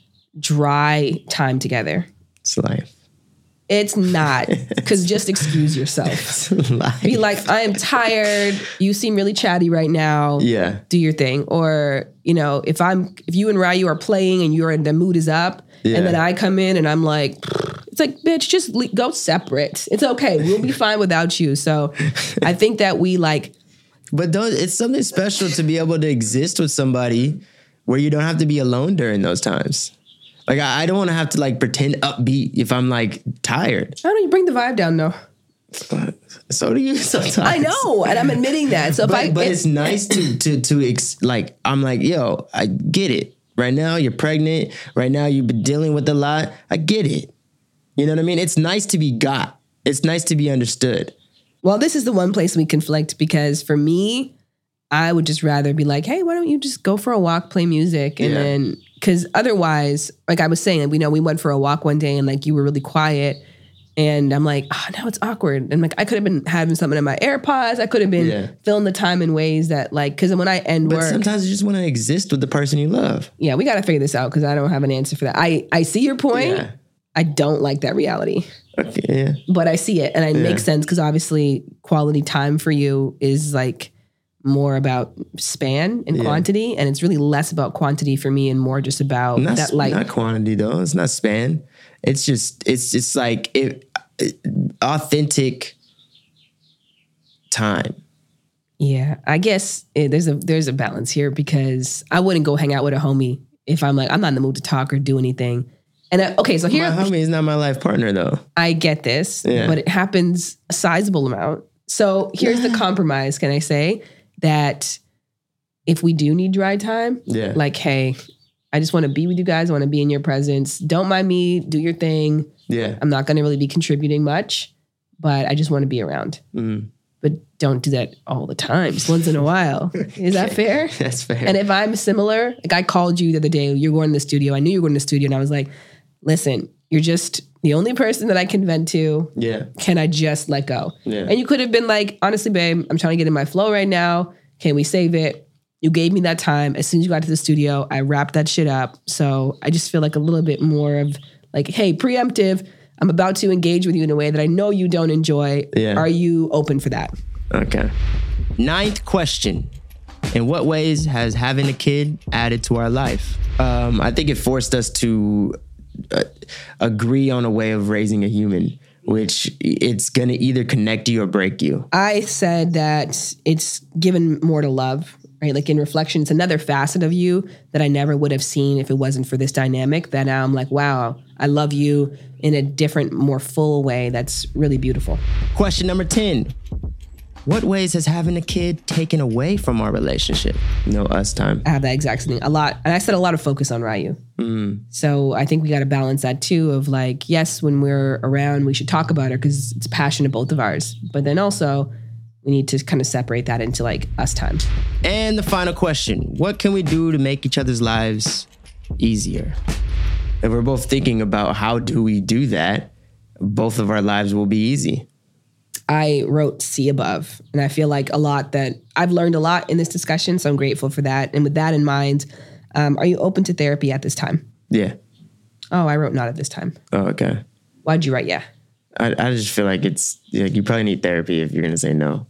dry time together. It's life. It's not, because just excuse yourself. Be like, I am tired. You seem really chatty right now. Yeah. Do your thing. Or, if you and Ryu are playing and the mood is up, and then I come in and I'm like, it's like, bitch, just go separate. It's okay. We'll be fine without you. So I think that we But it's something special to be able to exist with somebody where you don't have to be alone during those times. Like, I don't want to have to pretend upbeat if I'm tired. Why don't you bring the vibe down though? So do you sometimes. I know, and I'm admitting that. So but it's nice I'm like, yo, I get it. Right now you're pregnant. Right now you've been dealing with a lot. I get it. You know what I mean? It's nice to be got. It's nice to be understood. Well, this is the one place we conflict, because for me, I would just rather be like, hey, why don't you just go for a walk, play music, and then. Because otherwise, like I was saying, we went for a walk one day and you were really quiet. And I'm like, now it's awkward. And I could have been having something in my AirPods. I could have been filling the time in ways that because when I end work. But sometimes you just want to exist with the person you love. Yeah, we got to figure this out because I don't have an answer for that. I see your point. Yeah. I don't like that reality. Okay, yeah. But I see it. And it makes sense because obviously quality time for you is more about span and quantity, and it's really less about quantity for me and more just about not quantity though. It's not span. It's just authentic time. Yeah, I guess there's a balance here, because I wouldn't go hang out with a homie if I'm not in the mood to talk or do anything. And so here, my homie is not my life partner though. I get this, but it happens a sizable amount. So here's the compromise. Can I say that if we do need dry time, hey, I just want to be with you guys. I want to be in your presence. Don't mind me. Do your thing. Yeah. I'm not going to really be contributing much, but I just want to be around. Mm. But don't do that all the time. Just once in a while. Is that fair? That's fair. And if I'm similar, I called you the other day. You're going to the studio. I knew you were going to the studio. And I was like, listen, you're just the only person that I can vent to. Yeah. Can I just let go? Yeah. And you could have been like, honestly, babe, I'm trying to get in my flow right now. Can we save it? You gave me that time. As soon as you got to the studio, I wrapped that shit up. So I just feel a little bit more of hey, preemptive. I'm about to engage with you in a way that I know you don't enjoy. Yeah. Are you open for that? Okay. 9th question. In what ways has having a kid added to our life? I think it forced us to agree on a way of raising a human, which it's going to either connect you or break you. I said that it's given more to love, right? In reflection, it's another facet of you that I never would have seen if it wasn't for this dynamic, that now I'm like, wow, I love you in a different, more full way. That's really beautiful. Question number 10. What ways has having a kid taken away from our relationship? Us time. I have that exact thing. A lot. And I said a lot of focus on Ryu. So I think we got to balance that too of yes, when we're around, we should talk about her because it's a passion of both of ours. But then also we need to kind of separate that into us time. And the final question. What can we do to make each other's lives easier? If we're both thinking about how do we do that, both of our lives will be easy. I wrote see above, and I feel a lot that I've learned a lot in this discussion, so I'm grateful for that. And with that in mind, are you open to therapy at this time? Yeah. Oh, I wrote not at this time. Oh, okay. Why'd you write yeah? I just feel it's you probably need therapy if you're going to say no.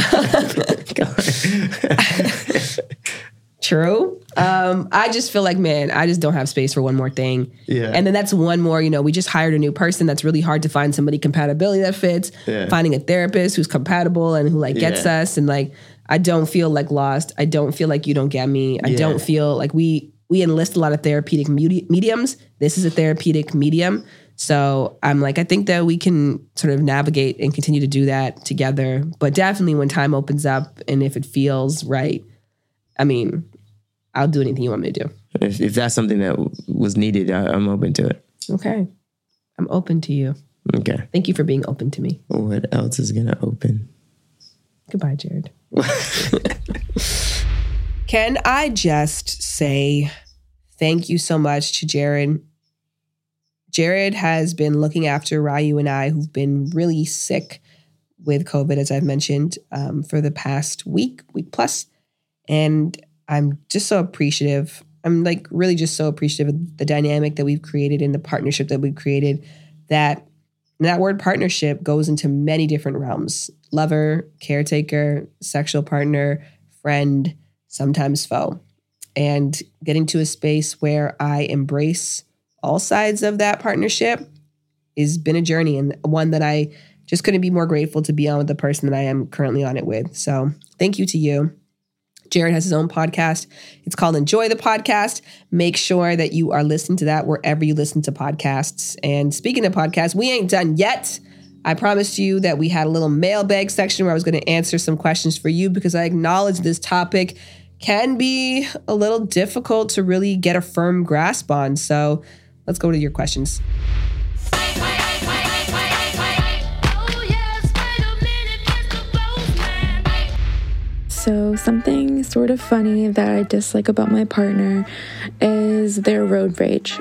True. I just feel man, I just don't have space for one more thing. Yeah. And then that's one more, we just hired a new person. That's really hard to find somebody compatibility that fits. Yeah. Finding a therapist who's compatible and who gets us. And I don't feel lost. I don't feel you don't get me. I don't feel we enlist a lot of therapeutic mediums. This is a therapeutic medium. So I'm I think that we can sort of navigate and continue to do that together. But definitely when time opens up and if it feels right, I mean, I'll do anything you want me to do. If that's something that was needed, I'm open to it. Okay. I'm open to you. Okay. Thank you for being open to me. What else is going to open? Goodbye, Jared. Can I just say thank you so much to Jared? Jared has been looking after Ryu and I, who've been really sick with COVID, as I've mentioned, for the past week plus. And I'm just so appreciative. I'm like really just so appreciative of the dynamic that we've created and the partnership that we've created. That word partnership goes into many different realms: lover, caretaker, sexual partner, friend, sometimes foe. And getting to a space where I embrace all sides of that partnership has been a journey, and one that I just couldn't be more grateful to be on with the person that I am currently on it with. So thank you to you. Jared has his own podcast. It's called Enjoy the Podcast. Make sure that you are listening to that wherever you listen to podcasts. And speaking of podcasts, we ain't done yet. I promised you that we had a little mailbag section where I was going to answer some questions for you, because I acknowledge this topic can be a little difficult to really get a firm grasp on. So let's go to your questions. So something sort of funny that I dislike about my partner is their road rage.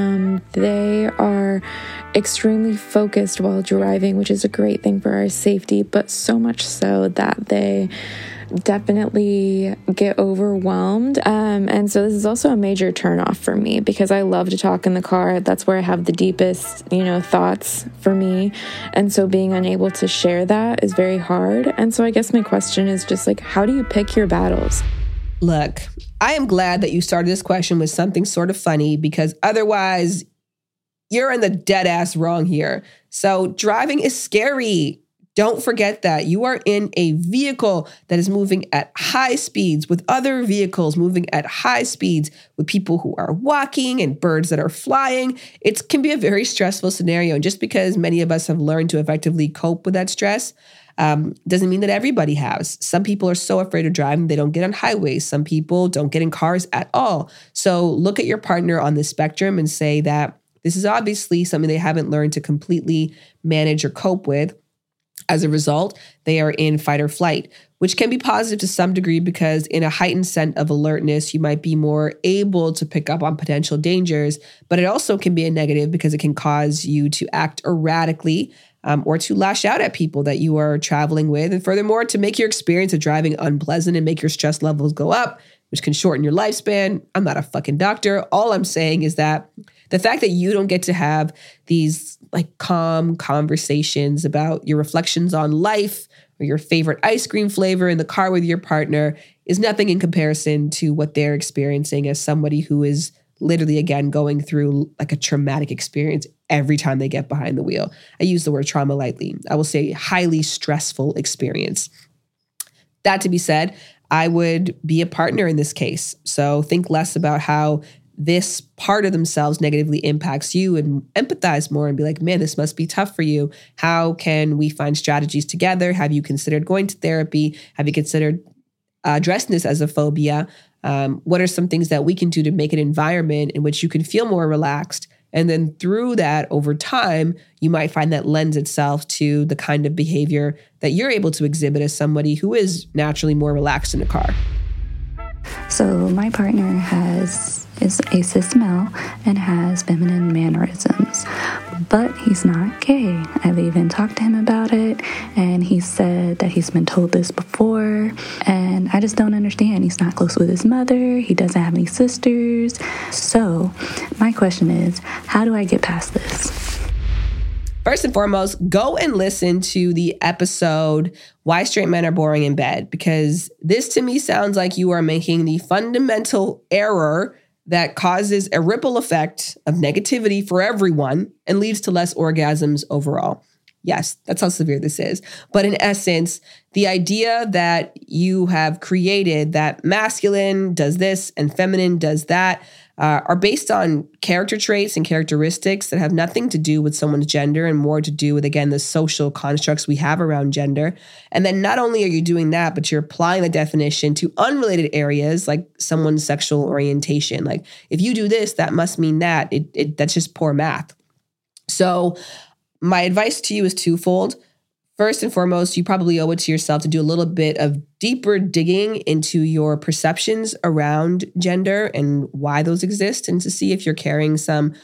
They are extremely focused while driving, which is a great thing for our safety, but so much so that they definitely get overwhelmed. And so this is also a major turnoff for me, because I love to talk in the car. That's where I have the deepest, thoughts for me. And so being unable to share that is very hard. And so I guess my question is just like, how do you pick your battles? Look, I am glad that you started this question with something sort of funny, because otherwise you're in the dead ass wrong here. So driving is scary. Don't forget that you are in a vehicle that is moving at high speeds, with other vehicles moving at high speeds, with people who are walking and birds that are flying. It can be a very stressful scenario. And just because many of us have learned to effectively cope with that stress, doesn't mean that everybody has. Some people are so afraid of driving, they don't get on highways. Some people don't get in cars at all. So look at your partner on the spectrum and say that this is obviously something they haven't learned to completely manage or cope with. As a result, they are in fight or flight, which can be positive to some degree, because in a heightened sense of alertness, you might be more able to pick up on potential dangers. But it also can be a negative, because it can cause you to act erratically or to lash out at people that you are traveling with. And furthermore, to make your experience of driving unpleasant and make your stress levels go up, which can shorten your lifespan. I'm not a fucking doctor. All I'm saying is that the fact that you don't get to have these like calm conversations about your reflections on life or your favorite ice cream flavor in the car with your partner is nothing in comparison to what they're experiencing as somebody who is literally, again, going through like a traumatic experience every time they get behind the wheel. I use the word trauma lightly. I will say highly stressful experience. That to be said, I would be a partner in this case. So think less about how this part of themselves negatively impacts you and empathize more and be like, man, this must be tough for you. How can we find strategies together? Have you considered going to therapy? Have you considered addressing this as a phobia? What are some things that we can do to make an environment in which you can feel more relaxed? And then through that, over time, you might find that lends itself to the kind of behavior that you're able to exhibit as somebody who is naturally more relaxed in a car. So my partner is a cis male and has feminine mannerisms, but he's not gay. I've even talked to him about it, and he said that he's been told this before, and I just don't understand. He's not close with his mother. He doesn't have any sisters. So my question is, how do I get past this? First and foremost, go and listen to the episode, Why Straight Men Are Boring in Bed, because this to me sounds like you are making the fundamental error that causes a ripple effect of negativity for everyone and leads to less orgasms overall. Yes, that's how severe this is. But in essence, the idea that you have created that masculine does this and feminine does that are based on character traits and characteristics that have nothing to do with someone's gender and more to do with, again, the social constructs we have around gender. And then not only are you doing that, but you're applying the definition to unrelated areas like someone's sexual orientation. Like, if you do this, that must mean that. That's just poor math. So my advice to you is twofold. First and foremost, you probably owe it to yourself to do a little bit of deeper digging into your perceptions around gender and why those exist, and to see if you're carrying some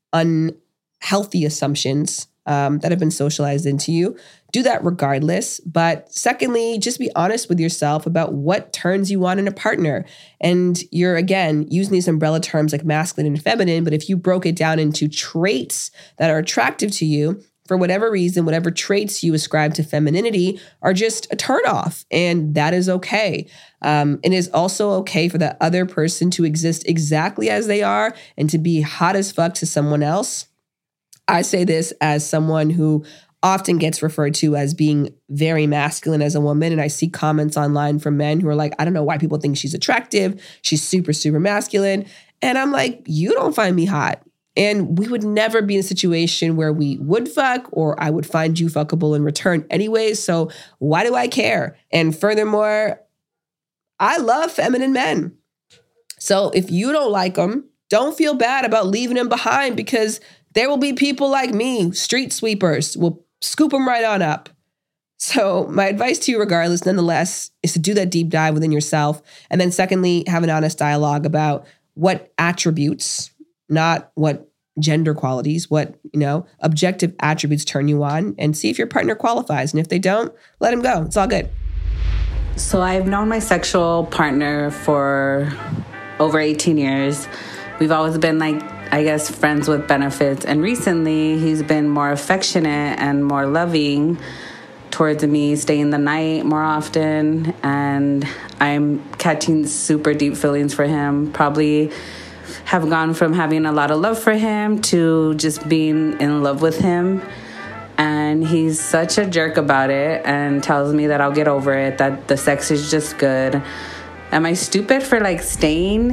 unhealthy assumptions that have been socialized into you. Do that regardless. But secondly, just be honest with yourself about what turns you on in a partner. And you're, again, using these umbrella terms like masculine and feminine, but if you broke it down into traits that are attractive to you, for whatever reason, whatever traits you ascribe to femininity are just a turnoff, and that is okay. It is also okay for the other person to exist exactly as they are and to be hot as fuck to someone else. I say this as someone who often gets referred to as being very masculine as a woman, and I see comments online from men who are like, I don't know why people think she's attractive. She's super, super masculine. And I'm like, you don't find me hot. And we would never be in a situation where we would fuck or I would find you fuckable in return anyway. So why do I care? And furthermore, I love feminine men. So if you don't like them, don't feel bad about leaving them behind, because there will be people like me, street sweepers, will scoop them right on up. So my advice to you regardless, nonetheless, is to do that deep dive within yourself. And then secondly, have an honest dialogue about what attributes, not what gender qualities, what, objective attributes turn you on, and see if your partner qualifies. And if they don't, let them go. It's all good. So I've known my sexual partner for over 18 years. We've always been friends with benefits. And recently he's been more affectionate and more loving towards me, staying the night more often. And I'm catching super deep feelings for him. Probably have gone from having a lot of love for him to just being in love with him. And he's such a jerk about it and tells me that I'll get over it, that the sex is just good. Am I stupid for staying?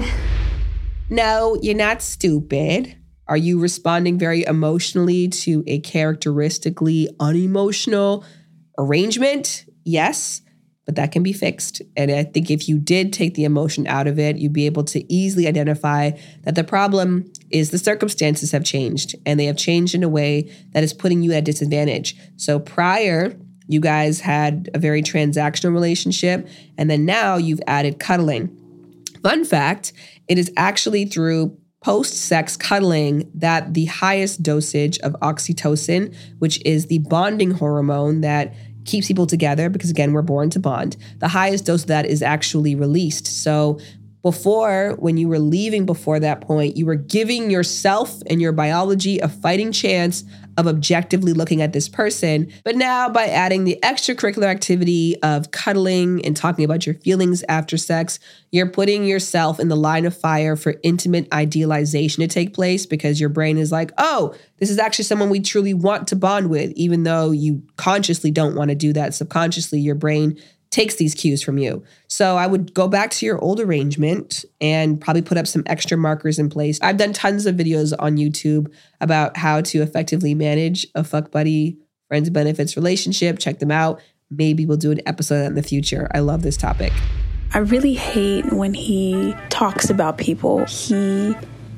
No, you're not stupid. Are you responding very emotionally to a characteristically unemotional arrangement? Yes. But that can be fixed. And I think if you did take the emotion out of it, you'd be able to easily identify that the problem is the circumstances have changed, and they have changed in a way that is putting you at a disadvantage. So prior, you guys had a very transactional relationship, and then now you've added cuddling. Fun fact, it is actually through post-sex cuddling that the highest dosage of oxytocin, which is the bonding hormone that keeps people together, because again, we're born to bond. The highest dose of that is actually released. So before, when you were leaving before that point, you were giving yourself and your biology a fighting chance of objectively looking at this person. But now by adding the extracurricular activity of cuddling and talking about your feelings after sex, you're putting yourself in the line of fire for intimate idealization to take place, because your brain is like, oh, this is actually someone we truly want to bond with, even though you consciously don't want to do that. Subconsciously, your brain takes these cues from you. So I would go back to your old arrangement and probably put up some extra markers in place. I've done tons of videos on YouTube about how to effectively manage a fuck buddy friends benefits relationship. Check them out. Maybe we'll do an episode in the future. I love this topic. I really hate when he talks about people. He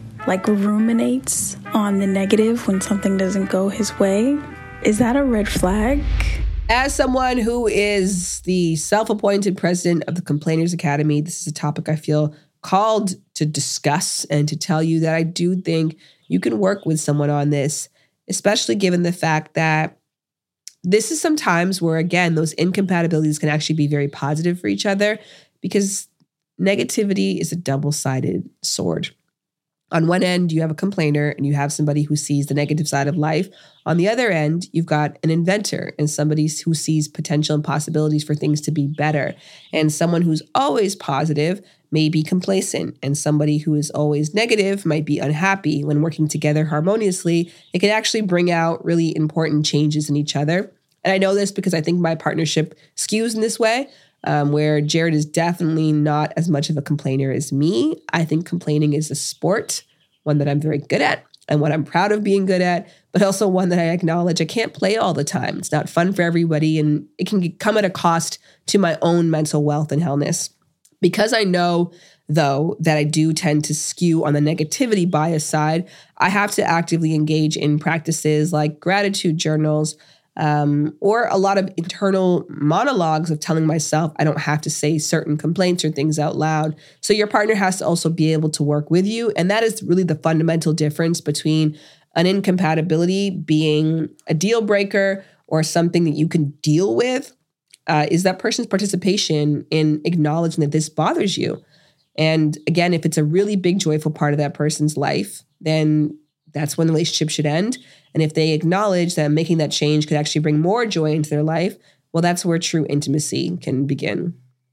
ruminates on the negative when something doesn't go his way. Is that a red flag? As someone who is the self-appointed president of the Complainers Academy, this is a topic I feel called to discuss and to tell you that I do think you can work with someone on this, especially given the fact that this is sometimes where, again, those incompatibilities can actually be very positive for each other, because negativity is a double-sided sword. On one end, you have a complainer and you have somebody who sees the negative side of life. On the other end, you've got an inventor and somebody who sees potential and possibilities for things to be better. And someone who's always positive may be complacent, and somebody who is always negative might be unhappy. When working together harmoniously, it can actually bring out really important changes in each other. And I know this because I think my partnership skews in this way, where Jared is definitely not as much of a complainer as me. I think complaining is a sport, one that I'm very good at and what I'm proud of being good at, but also one that I acknowledge I can't play all the time. It's not fun for everybody, and it can come at a cost to my own mental wealth and wellness. Because I know, though, that I do tend to skew on the negativity bias side, I have to actively engage in practices like gratitude journals, or a lot of internal monologues of telling myself I don't have to say certain complaints or things out loud. So your partner has to also be able to work with you. And that is really the fundamental difference between an incompatibility being a deal breaker or something that you can deal with, is that person's participation in acknowledging that this bothers you. And again, if it's a really big, joyful part of that person's life, then that's when the relationship should end. And if they acknowledge that making that change could actually bring more joy into their life, well, that's where true intimacy can begin.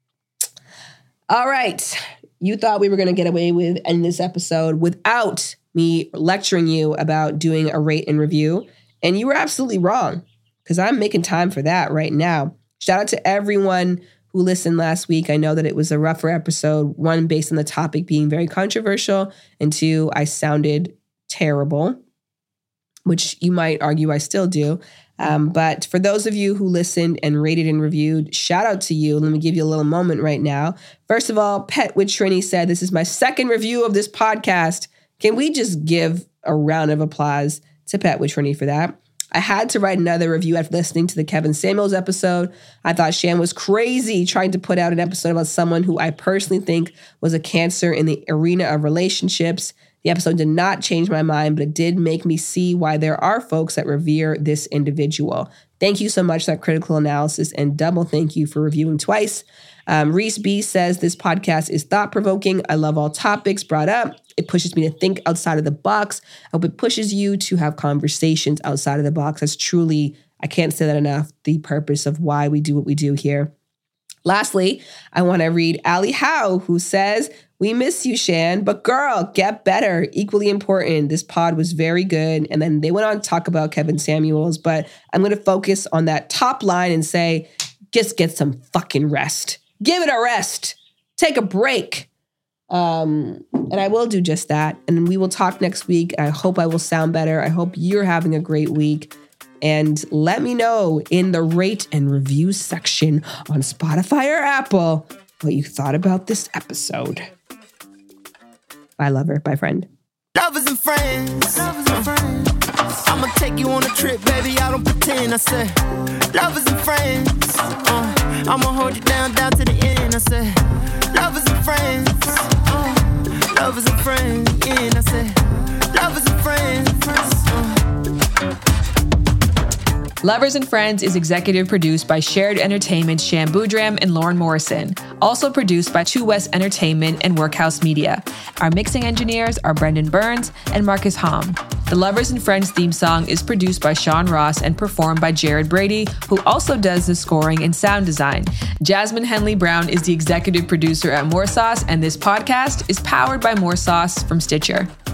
All right. You thought we were going to get away with ending this episode without me lecturing you about doing a rate and review. And you were absolutely wrong, because I'm making time for that right now. Shout out to everyone who listened last week. I know that it was a rougher episode, one, based on the topic being very controversial, and two, I sounded terrible, which you might argue I still do. But for those of you who listened and rated and reviewed, shout out to you. Let me give you a little moment right now. First of all, Pet with Trini said, "This is my second review of this podcast." Can we just give a round of applause to Pet with Trini for that? I had to write another review after listening to the Kevin Samuels episode. I thought Shan was crazy trying to put out an episode about someone who I personally think was a cancer in the arena of relationships. The episode did not change my mind, but it did make me see why there are folks that revere this individual. Thank you so much for that critical analysis, and double thank you for reviewing twice. Reese B says, "This podcast is thought-provoking. I love all topics brought up. It pushes me to think outside of the box. I hope it pushes you to have conversations outside of the box." That's truly, I can't say that enough, the purpose of why we do what we do here. Lastly, I want to read Ali Howe, who says, "We miss you, Shan, but girl, get better. Equally important. This pod was very good." And then they went on to talk about Kevin Samuels, but I'm going to focus on that top line and say, just get some fucking rest. Give it a rest. Take a break. And I will do just that. And we will talk next week. I hope I will sound better. I hope you're having a great week. And let me know in the rate and review section on Spotify or Apple what you thought about this episode. Bye, lover. Bye, friend. Lovers and friends. I'ma take you on a trip, baby. I don't pretend. I said, lovers and friends. I'ma hold you down to the end. I said, lovers and friends. Lovers and friends. Yeah, I said, lovers and friends. Lovers and Friends is executive produced by Shared Entertainment's Shan Boudram and Lauren Morrison. Also produced by True West Entertainment and Workhouse Media. Our mixing engineers are Brendan Burns and Marcus Hom. The Lovers and Friends theme song is produced by Sean Ross and performed by Jared Brady, who also does the scoring and sound design. Jasmine Henley Brown is the executive producer at More Sauce, and this podcast is powered by More Sauce from Stitcher.